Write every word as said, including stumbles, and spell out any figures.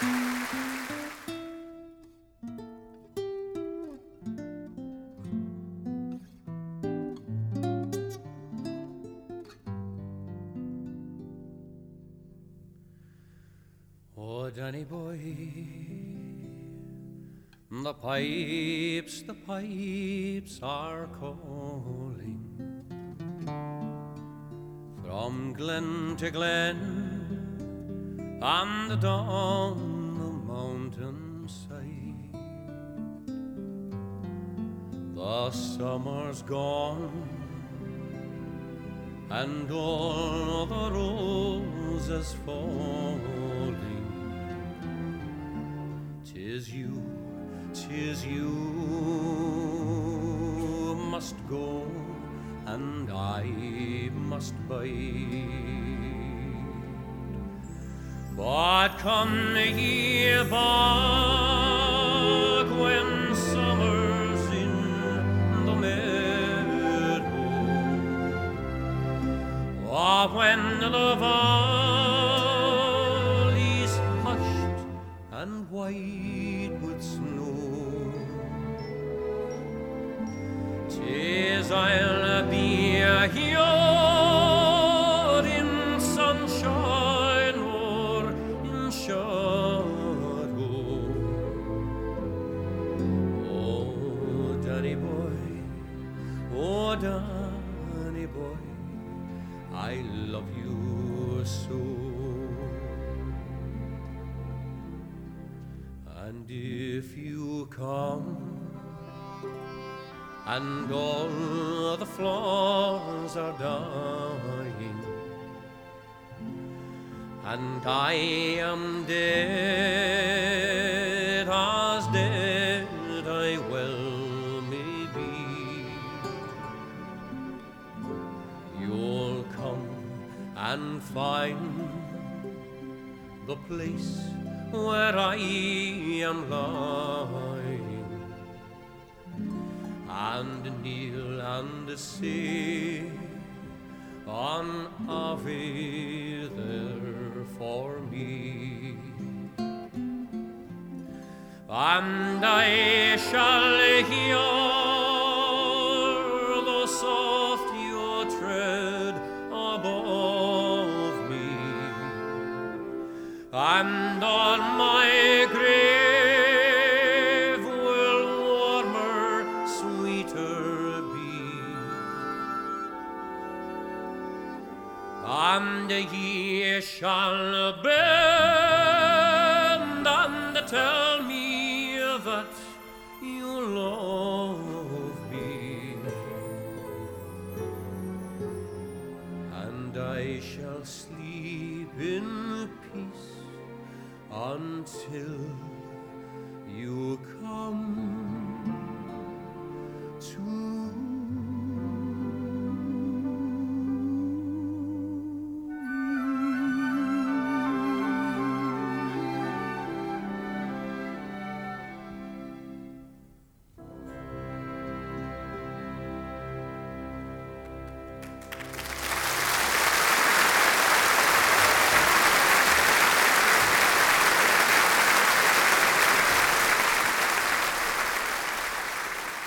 Oh, Danny boy, the pipes, the pipes are calling from glen to glen and down the mountainside. The summer's gone and all the roses falling. 'Tis you, 'tis you must go, and I must bide. But come ye back when summer's in the meadow, or when the valley's hushed and white with snow. 'Tis I'll be here in sunshine or in shadow. Oh, Danny boy, oh, Danny boy, I love you so. And if you come and all the flowers are dying, and I am dead, as dead I well may be, you'll come and find the place where I am lying, and kneel and say an Ave there for me. And I shall hear the soft your tread above me, and on my grave will warmer, sweeter be. And ye shall bend and tell me that you love me, and I shall sleep in peace until you come.